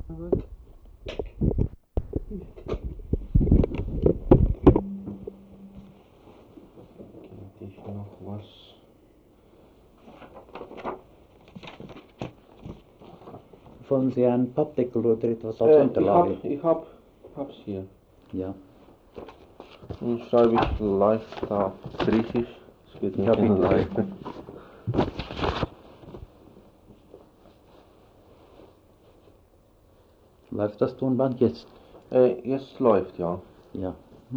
Ich noch was. Wollen Sie einen Pappdeckel oder etwas als Unterlage? Ich hab's hier. Ja. Nun schreibe ich leicht auf Griechisch. Es geht nicht ihn leicht. Läuft das Tonband jetzt? Jetzt läuft, ja. Ja.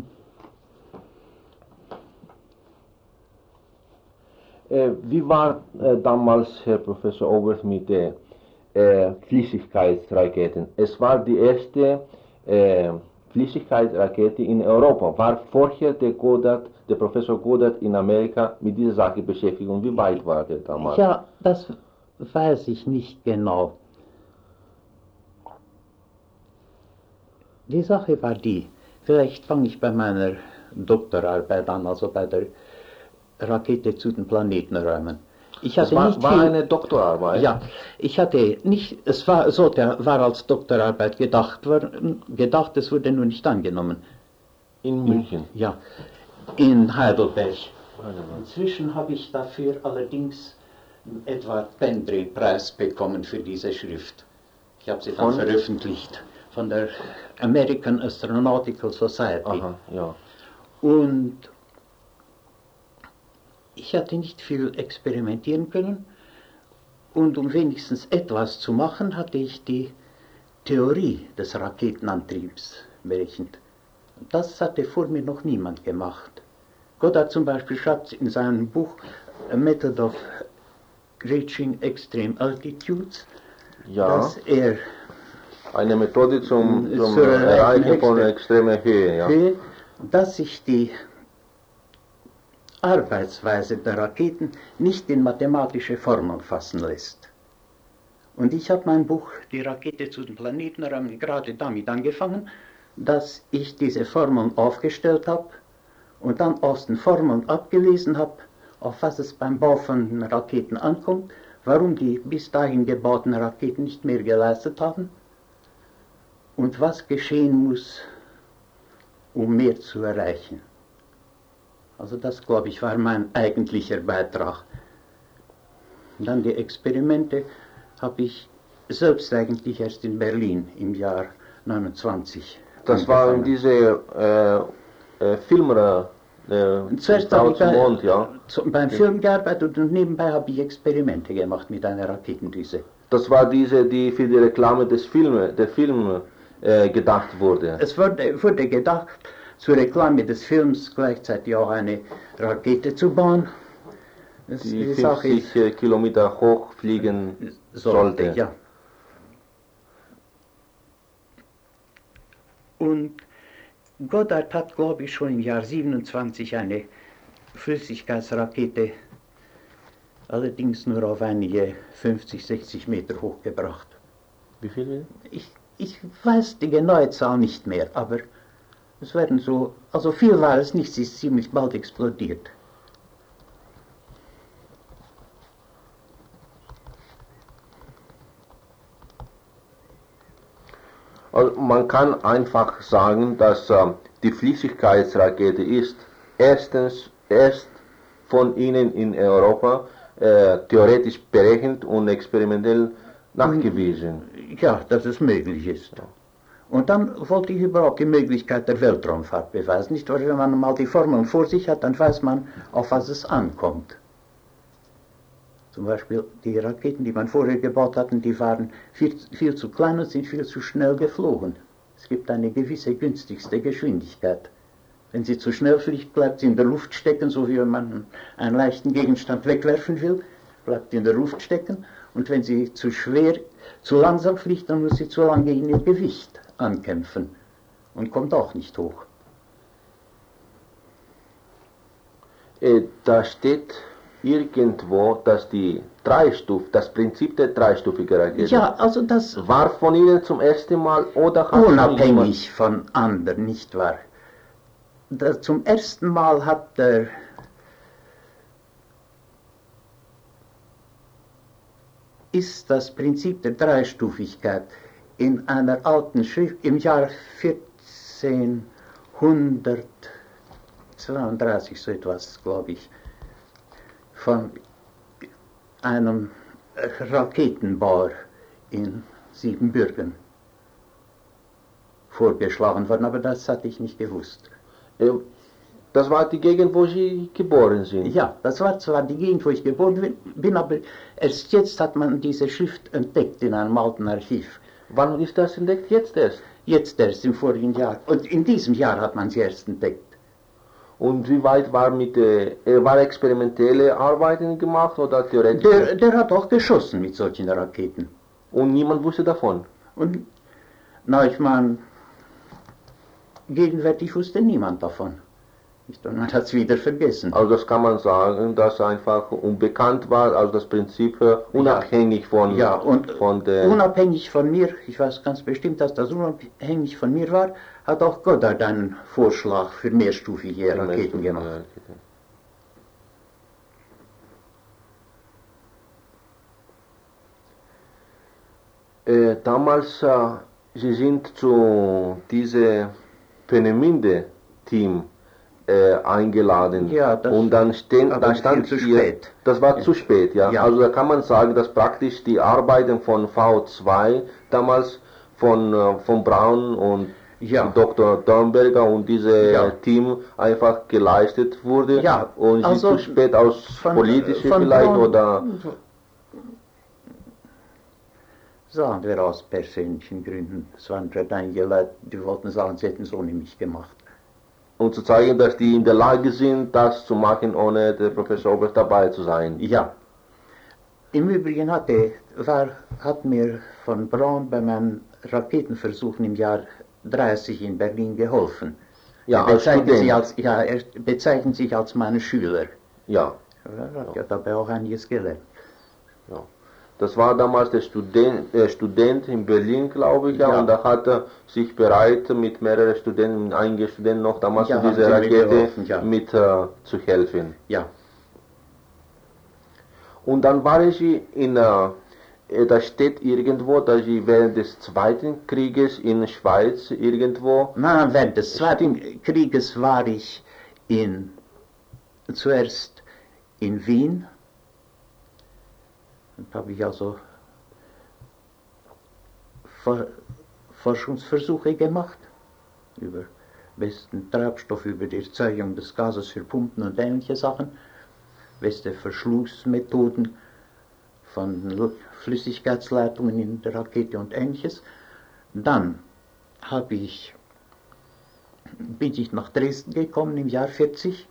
Wie war damals, Herr Professor Obert, mit der Flüssigkeitsraketen? Es war die erste Flüssigkeitsrakete in Europa. War vorher der Professor Goddard in Amerika mit dieser Sache beschäftigt? Und wie weit war der damals? Ja, das weiß ich nicht genau. Die Sache war die, vielleicht fange ich bei meiner Doktorarbeit an, also bei der Rakete zu den Planetenräumen. War eine Doktorarbeit? Ja, ich hatte nicht, es war so, der war als Doktorarbeit gedacht, es wurde nur nicht angenommen. In München? Ja, in Heidelberg. Inzwischen habe ich dafür allerdings Edward Pendry-Preis bekommen für diese Schrift. Ich habe sie dann veröffentlicht von der American Astronautical Society. Aha, ja. Und ich hatte nicht viel experimentieren können und um wenigstens etwas zu machen, hatte ich die Theorie des Raketenantriebs berechnet. Das hatte vor mir noch niemand gemacht. Goddard zum Beispiel schreibt in seinem Buch A Method of Reaching Extreme Altitudes, dass er eine Methode zum Erreichen von extremer Höhe, dass sich die Arbeitsweise der Raketen nicht in mathematische Formeln fassen lässt. Und ich habe mein Buch Die Rakete zu den Planetenräumen gerade damit angefangen, dass ich diese Formeln aufgestellt habe und dann aus den Formeln abgelesen habe, auf was es beim Bau von den Raketen ankommt, warum die bis dahin gebauten Raketen nicht mehr geleistet haben und was geschehen muss, um mehr zu erreichen. Also das, glaube ich, war mein eigentlicher Beitrag. Und dann die Experimente habe ich selbst eigentlich erst in Berlin im Jahr 29. Das waren diese Filme, zuerst habe ich beim Film gearbeitet und nebenbei habe ich Experimente gemacht mit einer Raketendüse. Das war diese, die für die Reklame der Film gedacht wurde? Es wurde gedacht, zur Reklame des Films gleichzeitig auch eine Rakete zu bauen. Die 50 Kilometer hoch fliegen sollte. Ja. Und Goddard hat, glaube ich, schon im Jahr 27 eine Flüssigkeitsrakete, allerdings nur auf einige 50, 60 Meter hochgebracht. Wie viele? Ich weiß die genaue Zahl nicht mehr, aber es werden so, also viel war es nicht, sie ist ziemlich bald explodiert. Also man kann einfach sagen, dass die Flüssigkeitsrakete ist erst von Ihnen in Europa theoretisch berechnet und experimentell nachgewiesen. Ja, dass es möglich ist. Ja. Und dann wollte ich überhaupt die Möglichkeit der Weltraumfahrt beweisen. Nicht, weil wenn man mal die Formeln vor sich hat, dann weiß man, auf was es ankommt. Zum Beispiel die Raketen, die man vorher gebaut hatten, die waren viel zu klein und sind viel zu schnell geflogen. Es gibt eine gewisse günstigste Geschwindigkeit. Wenn sie zu schnell fliegt, bleibt sie in der Luft stecken, so wie wenn man einen leichten Gegenstand wegwerfen will, bleibt sie in der Luft stecken. Und wenn sie zu langsam fliegt, dann muss sie zu lange in ihr Gewicht ankämpfen und kommt auch nicht hoch. Da steht irgendwo, dass das Prinzip der dreistufigen Rakete also das war von Ihnen zum ersten Mal oder hat unabhängig von anderen, nicht wahr? Zum ersten Mal hat ist das Prinzip der Dreistufigkeit in einer alten Schrift im Jahr 1432, so etwas, glaube ich, von einem Raketenbauer in Siebenbürgen vorgeschlagen worden, aber das hatte ich nicht gewusst. Das war die Gegend, wo Sie geboren sind? Ja, das war zwar die Gegend, wo ich geboren bin, aber erst jetzt hat man diese Schrift entdeckt in einem alten Archiv. Wann ist das entdeckt? Jetzt erst? Jetzt erst, im vorigen Jahr. Und in diesem Jahr hat man sie erst entdeckt. Und wie weit war war experimentelle Arbeiten gemacht oder theoretische? Der hat auch geschossen mit solchen Raketen. Und niemand wusste davon? Und, na, ich meine, gegenwärtig wusste niemand davon. Und man hat es wieder vergessen. Also das kann man sagen, dass einfach unbekannt war, also das Prinzip unabhängig von der... Unabhängig von mir, ich weiß ganz bestimmt, dass das unabhängig von mir war, hat auch Goddard einen Vorschlag für mehrstufige Raketen gemacht. Damals, Sie sind zu diesem Peenemünde-Team eingeladen. Ja, und dann stand zu hier, spät. Das war zu spät, ja. Also da kann man sagen, dass praktisch die Arbeiten von V2 damals von Braun und Dr. Dornberger und dieses Team einfach geleistet wurde und also sie zu spät aus politische vielleicht Braun, oder... Sagen wir aus persönlichen Gründen. Es waren gerade einige Leute, die wollten sagen, sie hätten es ohne mich gemacht. Um zu zeigen, dass die in der Lage sind, das zu machen, ohne der Professor Oberst dabei zu sein. Ja. Im Übrigen hat mir von Braun bei meinen Raketenversuchen im Jahr 30 in Berlin geholfen. Ja, er bezeichnet sich als mein Schüler. Ja. Er hat ja dabei auch einiges gelernt. Ja. Das war damals der Student in Berlin, glaube ich, und da hat er sich bereit, mit mehreren Studenten, einigen Studenten noch damals zu dieser Rakete mit zu helfen. Ja. Und dann waren Sie da steht irgendwo, dass Sie während des Zweiten Krieges in der Schweiz irgendwo... Nein, während des Zweiten Krieges war ich zuerst in Wien. Und habe ich also Forschungsversuche gemacht über besten Treibstoff, über die Erzeugung des Gases für Pumpen und ähnliche Sachen, beste Verschlussmethoden von Flüssigkeitsleitungen in der Rakete und ähnliches. Dann bin ich nach Dresden gekommen im Jahr 40.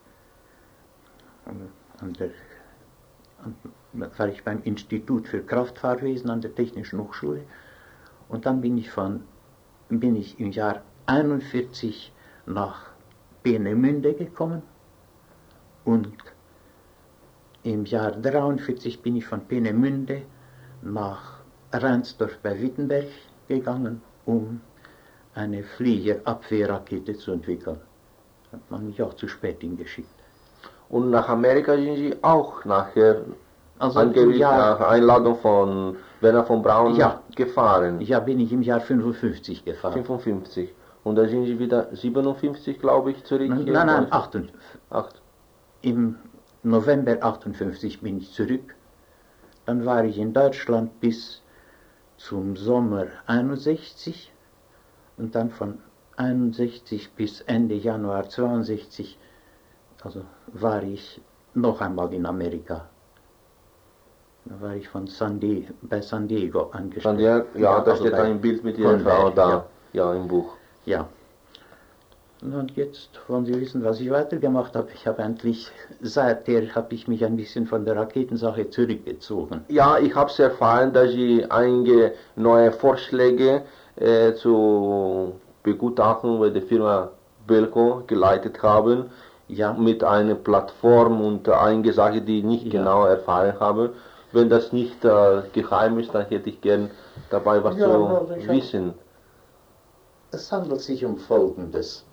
War ich beim Institut für Kraftfahrwesen an der Technischen Hochschule und dann bin ich im Jahr 41 nach Peenemünde gekommen und im Jahr 43 bin ich von Peenemünde nach Reinsdorf bei Wittenberg gegangen, um eine Fliegerabwehrrakete zu entwickeln. Hat man mich auch zu spät hingeschickt. Und nach Amerika sind Sie auch nachher angeblich nach Einladung von Werner von Braun gefahren? Ja, bin ich im Jahr 55 gefahren. 55. Und da sind Sie wieder 57, glaube ich, zurück? Nein, 58. Im November 58 bin ich zurück. Dann war ich in Deutschland bis zum Sommer 61 und dann von 61 bis Ende Januar 62, also war ich noch einmal in Amerika. Da war ich bei San Diego angestellt. Da steht ein Bild mit Ihrer Frau da, im Buch. Ja. Und jetzt wollen Sie wissen, was ich weitergemacht habe. Seither habe ich mich ein bisschen von der Raketensache zurückgezogen. Ja, ich habe es erfahren, dass Sie einige neue Vorschläge zur Begutachtung bei der Firma Belco geleitet haben. Ja. Mit einer Plattform und einige Sachen, die ich nicht genau erfahren habe. Wenn das nicht geheim ist, dann hätte ich gern dabei was zu wissen. Es handelt sich um Folgendes.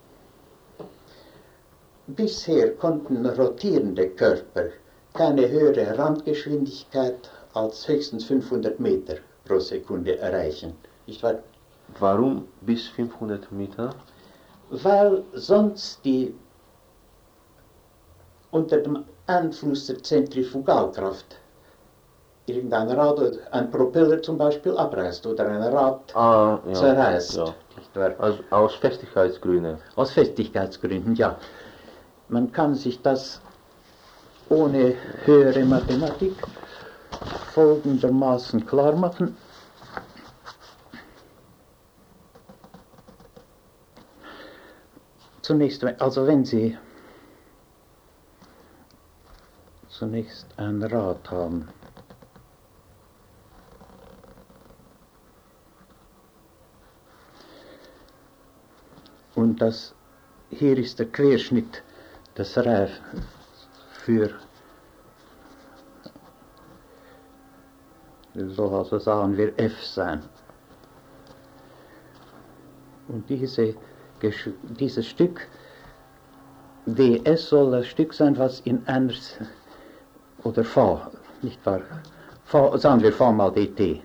Bisher konnten rotierende Körper keine höhere Randgeschwindigkeit als höchstens 500 Meter pro Sekunde erreichen. Nicht wahr? Warum bis 500 Meter? Weil sonst die unter dem Einfluss der Zentrifugalkraft irgendein Rad oder ein Propeller zum Beispiel abreißt oder ein Rad zerreißt. Ja. Nicht wahr? Also aus Festigkeitsgründen. Aus Festigkeitsgründen, ja. Man kann sich das ohne höhere Mathematik folgendermaßen klar machen. Zunächst, also wenn Sie zunächst ein Rad haben, und das hier ist der Querschnitt des Reihs für, soll also sagen wir F sein. Und dieses Stück ds soll das Stück sein, was in einer, oder v, nicht wahr, v, sagen wir v mal dt,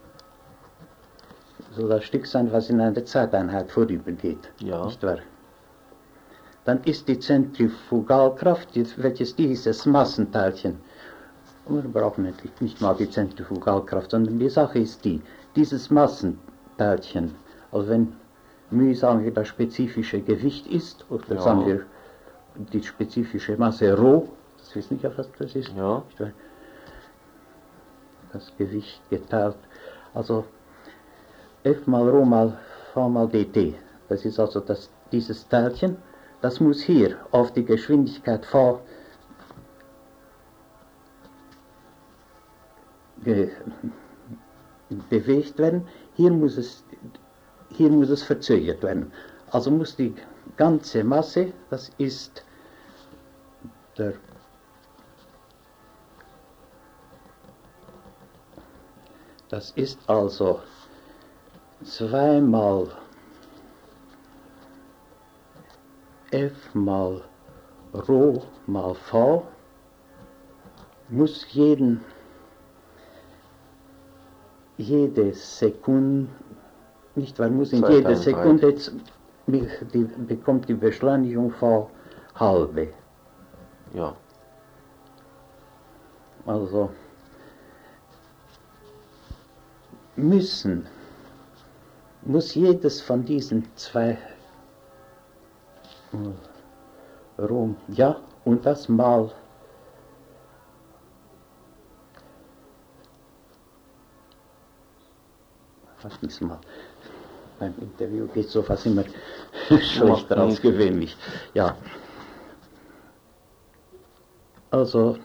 soll das Stück sein, was in einer Zeiteinheit vorübergeht, nicht wahr? Dann ist die Zentrifugalkraft, welches dieses Massenteilchen, wir brauchen nicht mal die Zentrifugalkraft, sondern die Sache ist dieses Massenteilchen, also wenn sagen wir, das spezifische Gewicht ist, oder sagen wir die spezifische Masse Rho, das wissen nicht, was das ist, das Gewicht geteilt, also F mal Rho mal V mal dt, das ist also dieses Teilchen, das muss hier auf die Geschwindigkeit v bewegt werden, hier muss es verzögert werden. Also muss die ganze Masse, das ist also 2 mal F mal Rho mal V, muss jede Sekunde, nicht wahr, muss in jeder Sekunde, bekommt die Beschleunigung V halbe. Ja. Also muss jedes von diesen zwei Rom, ja, und das mal mal. Beim Interview geht sowas immer schlechter als gewöhnlich. Ja. Also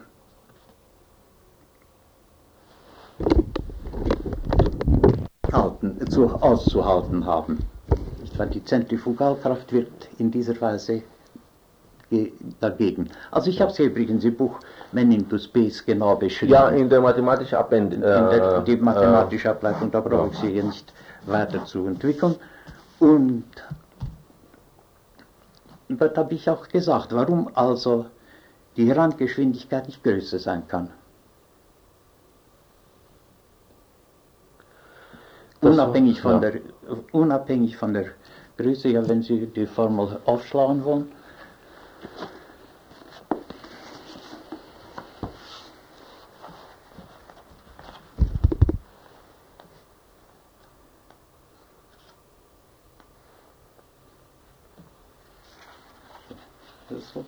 auszuhalten haben. Die Zentrifugalkraft wird in dieser Weise dagegen. Also ich habe es übrigens im Buch Men into Space genau beschrieben. Ja, in der mathematischen Ableitung. Die mathematische Ableitung, da brauche ich sie hier nicht weiter zu entwickeln. Und dort habe ich auch gesagt, warum also die Randgeschwindigkeit nicht größer sein kann. Unabhängig von der Größe, ja, wenn Sie die Formel aufschlagen wollen. So.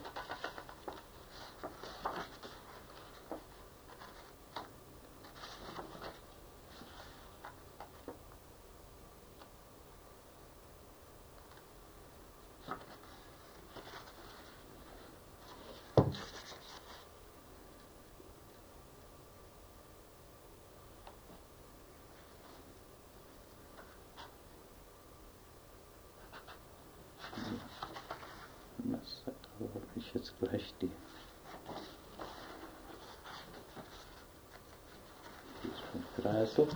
Da habe ich jetzt gleich die Kreisel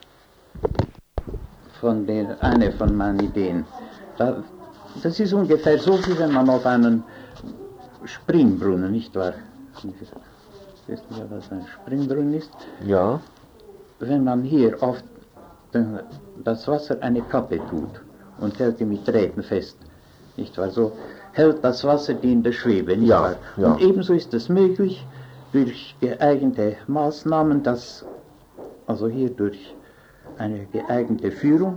eine von meinen Ideen. Das ist ungefähr so, wie wenn man auf einen Springbrunnen, nicht wahr? Wisst ihr, was ein Springbrunnen ist? Ja. Wenn man hier auf das Wasser eine Kappe tut und hält die mit Drähten fest. Nicht wahr? So hält das Wasser die in der Schwebe, nicht wahr? Ja. Und ebenso ist es möglich, durch geeignete Maßnahmen, also hier durch eine geeignete Führung,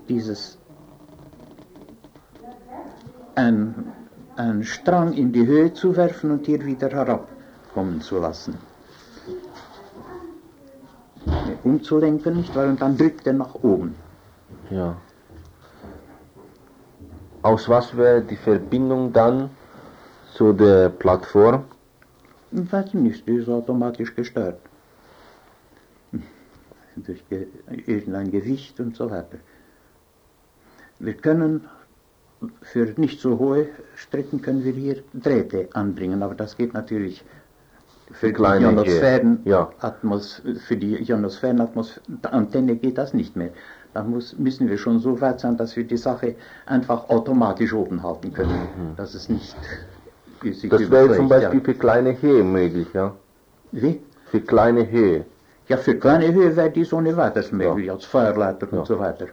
einen Strang in die Höhe zu werfen und hier wieder herabkommen zu lassen. Umzulenken, nicht wahr? Und dann drückt er nach oben. Ja. Aus was wäre die Verbindung dann zu der Plattform? Ich weiß nicht, die ist automatisch gesteuert. Durch irgendein Gewicht und so weiter. Wir können für nicht so hohe Strecken können wir hier Drähte anbringen, aber das geht natürlich für die Ionosphärenantenne geht das nicht mehr. Da müssen wir schon so weit sein, dass wir die Sache einfach automatisch oben halten können. Dass es nicht sich das wäre zum Beispiel für kleine Höhe möglich, ja? Wie? Für kleine Höhe. Ja, für kleine Höhe wäre dies ohne weiteres möglich, als Feuerleiter und so weiter.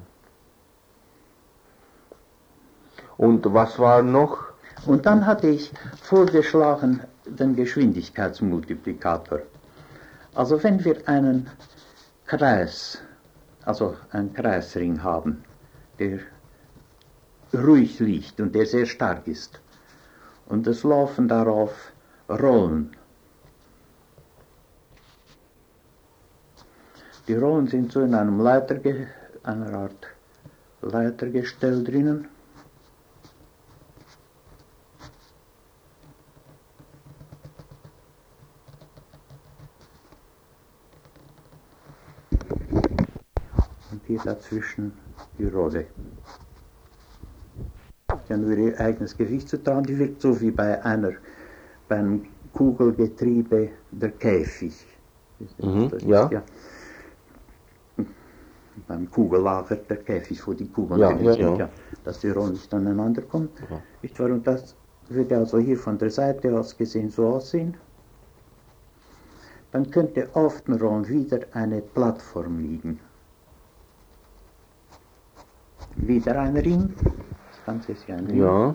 Und was war noch? Und dann hatte ich vorgeschlagen den Geschwindigkeitsmultiplikator. Also wenn wir einen Kreis, also einen Kreisring haben, der ruhig liegt und der sehr stark ist, und es laufen darauf Rollen. Die Rollen sind so in einem einer Art Leitergestell drinnen. Und hier dazwischen die Rolle. Die haben nur ihr eigenes Gewicht zu tragen, die wirkt so wie beim Kugelgetriebe der Käfig. Ja. Beim Kugellager der Käfig, wo die Kugeln drin sind, ja, dass die Rollen nicht aneinander kommen. Ja. Und das würde also hier von der Seite aus gesehen so aussehen. Dann könnte auf den Rollen wieder eine Plattform liegen. Wieder ein Ring. Das Ganze ist ja ein Ring. Ja.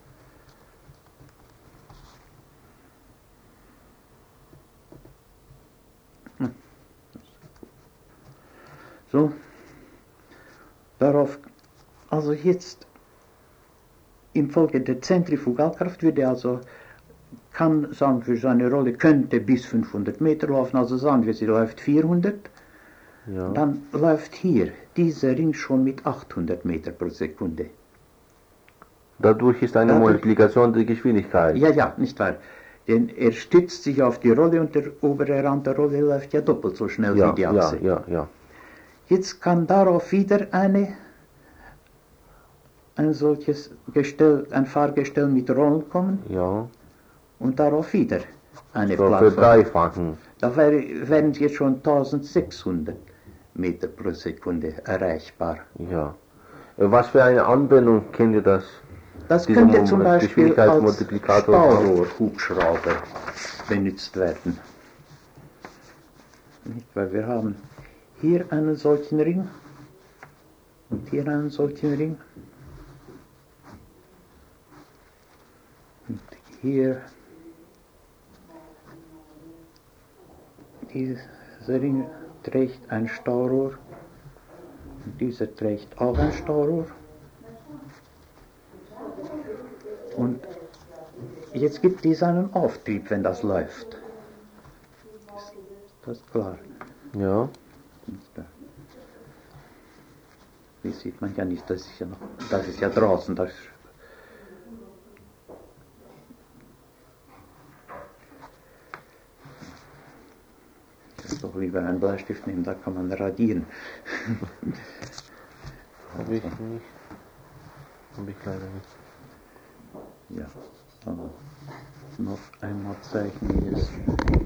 So. Darauf, also jetzt infolge der Zentrifugalkraft kann, sagen wir, so eine Rolle könnte bis 500 Meter laufen, also sagen wir, sie läuft 400, Ja. dann läuft hier dieser Ring schon mit 800 Meter pro Sekunde. Dadurch ist eine Multiplikation der Geschwindigkeit. Ja, nicht wahr. Denn er stützt sich auf die Rolle und der obere Rand der Rolle läuft ja doppelt so schnell wie die Achse. Ja. Jetzt kann darauf wieder ein solches Gestell, ein Fahrgestell mit Rollen kommen. Ja. Und darauf wieder eine So Plattform. verdreifachen. Da wären jetzt schon 1600 Meter pro Sekunde erreichbar. Ja. Was für eine Anwendung kennt ihr das? Das könnte zum Beispiel als Geschwindigkeitsmultiplikator Stahlrohrhubschrauber benutzt werden. Nicht, weil wir haben hier einen solchen Ring und hier einen solchen Ring. Und hier dieser Ring trägt ein Stahlrohr und dieser trägt auch ein Stahlrohr. Und jetzt gibt dies einen Auftrieb, wenn das läuft. Ist das klar? Ja. Hier sieht man ja nicht, das ist ja draußen. Das ist doch lieber einen Bleistift nehmen, da kann man radieren. Habe ich nicht. Habe ich leider nicht. Ja, aber noch einmal zeichnen wir es.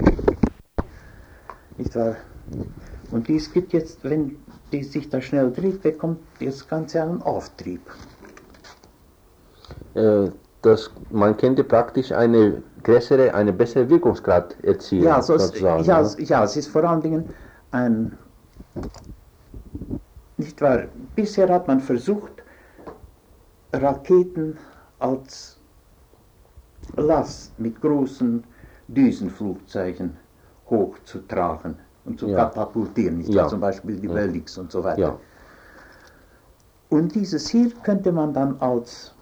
Nicht wahr? Und dies gibt jetzt, wenn die sich da schnell dreht, bekommt das Ganze einen Auftrieb. Man könnte praktisch eine bessere Wirkungsgrad erzielen. Ja, es ist vor allen Dingen Nicht wahr? Bisher hat man versucht, Raketen als Last mit großen Düsenflugzeugen hochzutragen und zu katapultieren, nicht wahr? Zum Beispiel die Bellix und so weiter. Ja. Und dieses hier könnte man dann als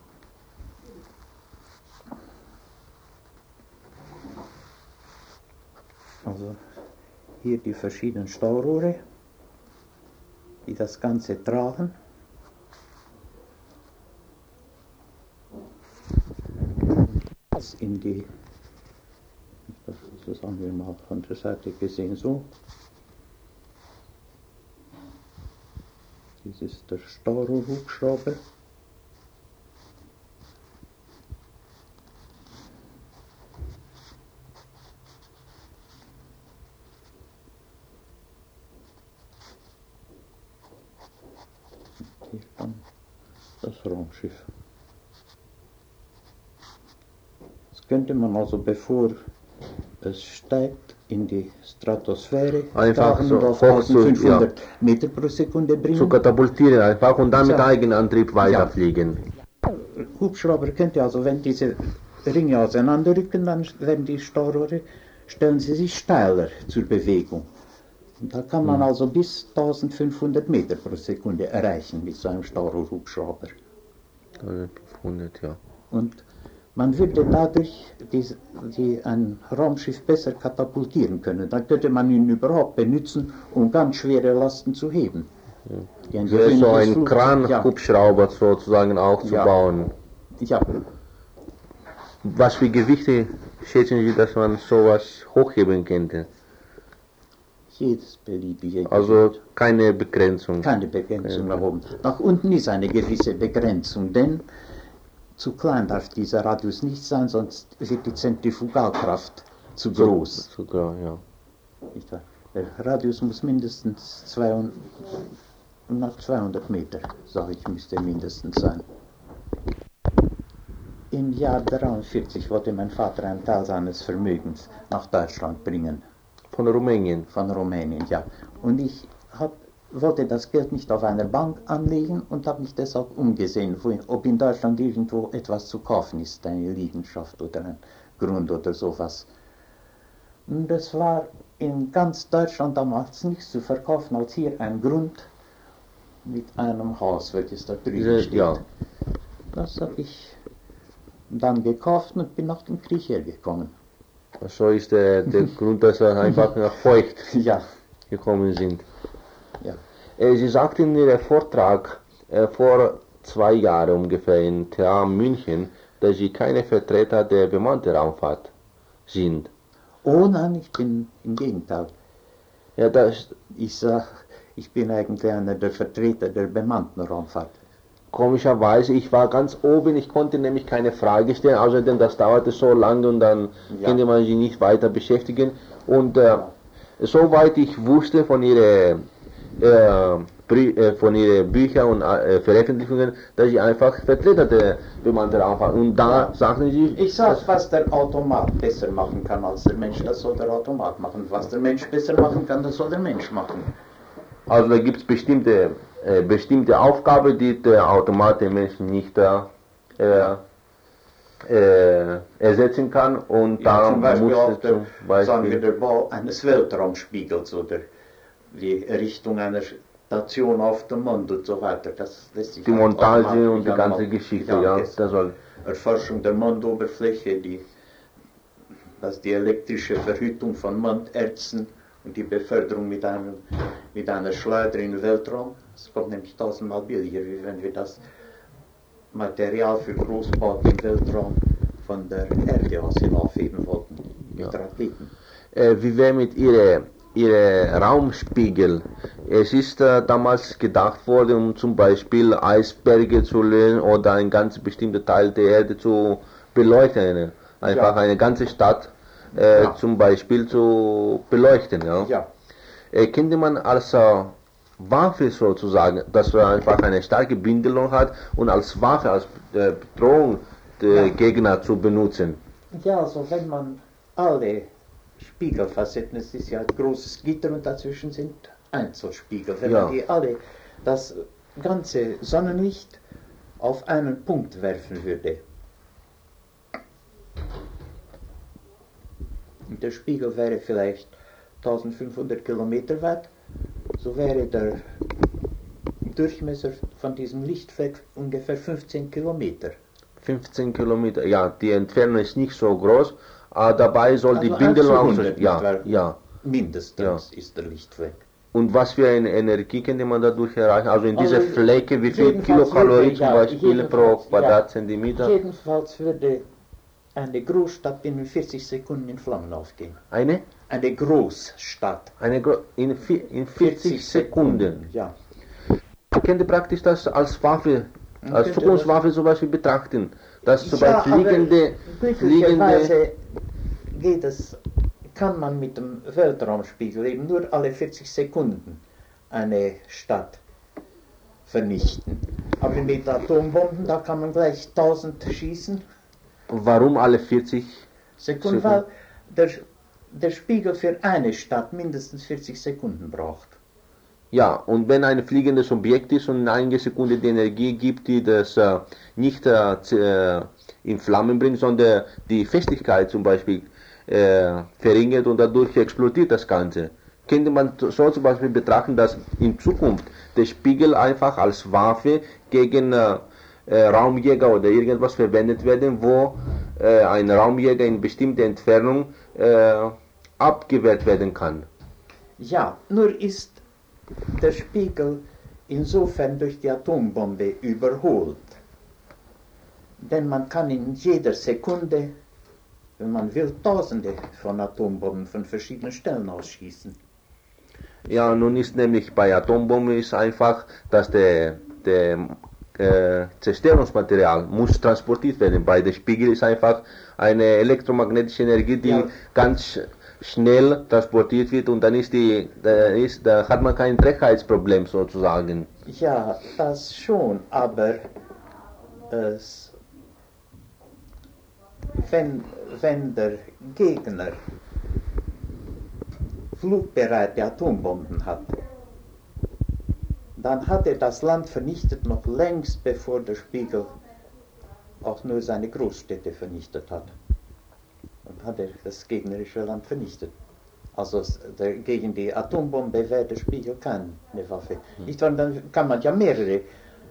also hier die verschiedenen Staurohre, die das Ganze tragen. In die, das haben wir mal von der Seite gesehen, so. Dies ist der Staurohrhubschrauber. Hier dann das Raumschiff. Das könnte man also, bevor es steigt, in die Stratosphäre einfach so auf 1500 Meter pro Sekunde bringen. Zu katapultieren einfach und dann mit Eigenantrieb weiterfliegen. Hubschrauber könnte also, wenn diese Ringe auseinanderrücken, dann werden die Staurohre, stellen sie sich steiler zur Bewegung. Und da kann man also bis 1500 Meter pro Sekunde erreichen mit so einem Staurohrhubschrauber. 500, ja. Und man würde dadurch ein Raumschiff besser katapultieren können. Dann könnte man ihn überhaupt benutzen, um ganz schwere Lasten zu heben. Ja. So ein Kranhubschrauber sozusagen auch zu bauen. Ja. Was für Gewichte schätzen Sie, dass man sowas hochheben könnte? Jedes beliebige Gewicht. Also keine Begrenzung. Keine Begrenzung nach oben. Nach unten ist eine gewisse Begrenzung, denn zu klein darf dieser Radius nicht sein, sonst wird die Zentrifugalkraft zu groß. Zu groß, ja. Der Radius muss mindestens 200 Meter, sage ich, müsste mindestens sein. Im Jahr 1943 wollte mein Vater einen Teil seines Vermögens nach Deutschland bringen. Von Rumänien? Von Rumänien, ja. Und ich wollte das Geld nicht auf einer Bank anlegen und habe mich deshalb umgesehen, ob in Deutschland irgendwo etwas zu kaufen ist, eine Liegenschaft oder ein Grund oder sowas. Und es war in ganz Deutschland damals nichts zu verkaufen als hier ein Grund mit einem Haus, welches da drüben steht. Ja. Das habe ich dann gekauft und bin nach dem Krieg hergekommen. So ist der Grund, dass wir einfach nach Feucht gekommen sind. Ja. Sie sagten in Ihrem Vortrag vor 2 Jahren ungefähr in TA München, dass Sie keine Vertreter der bemannten Raumfahrt sind. Oh nein, ich bin im Gegenteil. Ja, ich bin eigentlich einer der Vertreter der bemannten Raumfahrt. Komischerweise, ich war ganz oben, ich konnte nämlich keine Frage stellen, außerdem das dauerte so lange und dann konnte man sich nicht weiter beschäftigen. Und soweit ich wusste von Ihren Büchern und Veröffentlichungen, dass Sie einfach Vertreter der bemannten Raumfahrt. Und da sagten Sie... Ich sage, was der Automat besser machen kann als der Mensch, das soll der Automat machen. Was der Mensch besser machen kann, das soll der Mensch machen. Also da gibt es bestimmte Aufgaben, die der Automat den Menschen nicht ersetzen kann. Und da zum Beispiel auch der Bau eines Weltraumspiegels oder die Errichtung einer Station auf dem Mond und so weiter. Das lässt sich die Montage und die ganze Geschichte, das soll Erforschung der Mondoberfläche, die elektrische Verhütung von Mondärzten und die Beförderung mit einer Schleuder in den Weltraum. Das kommt nämlich 1000-mal billiger, wie wenn wir das Material für Großbauten im Weltraum von der Erde aus hinaufheben wollten, mit Raketen. Wie wäre mit Ihre Raumspiegel? Es ist damals gedacht worden, um zum Beispiel Eisberge zu lösen oder einen ganz bestimmten Teil der Erde zu beleuchten. Einfach eine ganze Stadt zum Beispiel zu beleuchten. Könnte man als Waffe sozusagen, dass man einfach eine starke Bündelung hat und als Waffe, als Bedrohung der Gegner zu benutzen? Ja, also wenn man alle Spiegelfacetten, es ist ja ein großes Gitter und dazwischen sind Einzelspiegel. Wenn man die alle das ganze Sonnenlicht auf einen Punkt werfen würde. Und der Spiegel wäre vielleicht 1500 Kilometer weit, so wäre der Durchmesser von diesem Lichtfleck ungefähr 15 Kilometer. 15 Kilometer, ja, die Entfernung ist nicht so groß, aber dabei soll die Also Bindung auch 1:100, ja, ja. Mindestens ist der Lichtfleck. Und was für eine Energie könnte man dadurch erreichen? Also in dieser Also, Fläche, wie viel jedenfalls Kilokalorien würde, zum ja, Beispiel pro jedenfalls, Quadratzentimeter? Jedenfalls würde eine Großstadt binnen 40 Sekunden in Flammen aufgehen. Eine? Eine Großstadt. In 40 Sekunden. Ja. Man könnte praktisch das als Waffe, als Zukunftswaffe zum Beispiel betrachten. Dass zum Beispiel glücklicherweise kann man mit dem Weltraumspiegel eben nur alle 40 Sekunden eine Stadt vernichten. Aber mit Atombomben, da kann man gleich 1000 schießen. Warum alle 40 Sekunden? Weil der Spiegel für eine Stadt mindestens 40 Sekunden braucht. Ja, und wenn ein fliegendes Objekt ist und in einer Sekunde die Energie gibt, die das nicht in Flammen bringt, sondern die Festigkeit zum Beispiel verringert und dadurch explodiert das Ganze. Könnte man so zum Beispiel betrachten, dass in Zukunft der Spiegel einfach als Waffe gegen Raumjäger oder irgendwas verwendet werden, wo ein Raumjäger in bestimmter Entfernung abgewehrt werden kann. Ja, nur ist der Spiegel insofern durch die Atombombe überholt. Denn man kann in jeder Sekunde, wenn man will, Tausende von Atombomben von verschiedenen Stellen ausschießen. Ja, nun ist nämlich bei Atombomben ist einfach, dass der Zerstörungsmaterial muss transportiert werden. Bei der Spiegel ist einfach eine elektromagnetische Energie, die ganz schnell transportiert wird und dann da hat man kein Trägheitsproblem sozusagen. Ja, das schon, aber wenn der Gegner flugbereite Atombomben hat, dann hat er das Land vernichtet noch längst, bevor der Spiegel auch nur seine Großstädte vernichtet hat. Dann hat er das gegnerische Land vernichtet. Also gegen die Atombombe wäre der Spiegel keine Waffe. Nicht wahr? Dann kann man ja mehrere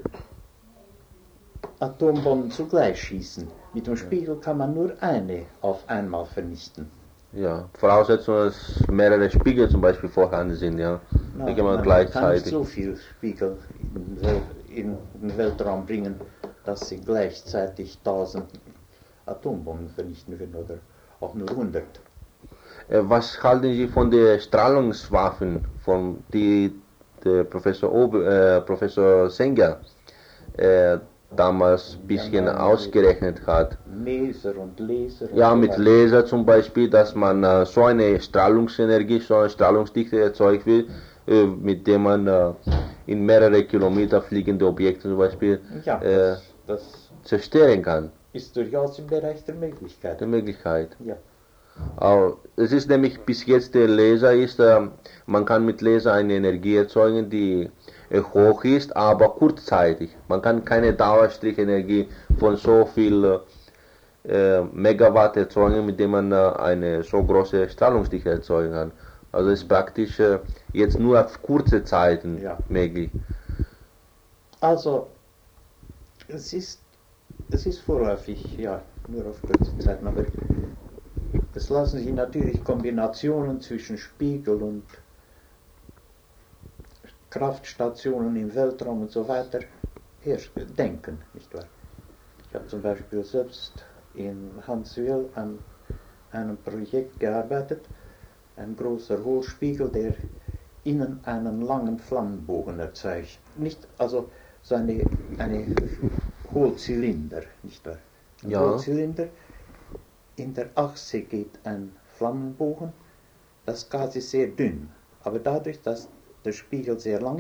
Atombomben zugleich schießen. Mit dem Spiegel kann man nur eine auf einmal vernichten. Ja, Voraussetzung, dass mehrere Spiegel zum Beispiel vorhanden sind, ja. Man kann nicht so viele Spiegel in den Weltraum bringen, dass sie gleichzeitig 1000 Atombomben vernichten würden oder auch nur 100. Was halten Sie von den Strahlungswaffen, von die der Professor Sänger damals ein bisschen ausgerechnet hat? Laser und Laser. Ja, mit Laser zum Beispiel, dass man so eine Strahlungsenergie, so eine Strahlungsdichte erzeugt wird, mit dem man in mehrere Kilometer fliegende Objekte zum Beispiel das zerstören kann. Ist durchaus im Bereich der Möglichkeit. Ja. Es ist nämlich bis jetzt der Laser man kann mit Laser eine Energie erzeugen, die hoch ist, aber kurzzeitig. Man kann keine Dauerstrichenergie von so viel Megawatt erzeugen, mit dem man eine so große Strahlungsdichte erzeugen kann. Also ist praktisch jetzt nur auf kurze Zeiten möglich. Also es ist vorläufig, nur auf kurze Zeiten, aber es lassen sich natürlich Kombinationen zwischen Spiegel und Kraftstationen im Weltraum und so weiter denken, nicht wahr? Ich habe zum Beispiel selbst in Hanswil an einem Projekt gearbeitet, ein großer Hohlspiegel, der innen einen langen Flammenbogen erzeugt. Nicht, also so eine Hohlzylinder, nicht wahr? Ein Hohlzylinder, in der Achse geht ein Flammenbogen, das Gas ist sehr dünn, aber dadurch, dass der Spiegel sehr lang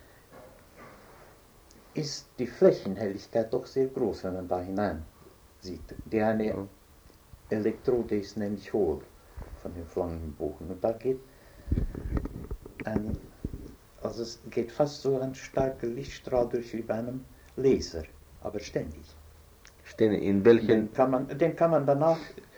ist die Flächenhelligkeit doch sehr groß, wenn man da hinein sieht. Die eine Elektrode ist nämlich hohl von dem Flammenbogen und da geht ein Also es geht fast so ein starker Lichtstrahl durch wie bei einem Laser, aber ständig. Ständig. In welchen? Den kann man danach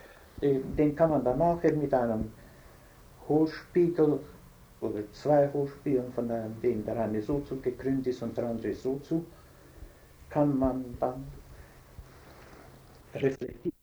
mit einem Hohlspiegel oder zwei Hohlspiegeln, von dem der eine so zugekrümmt ist und der andere so zu, kann man dann reflektieren.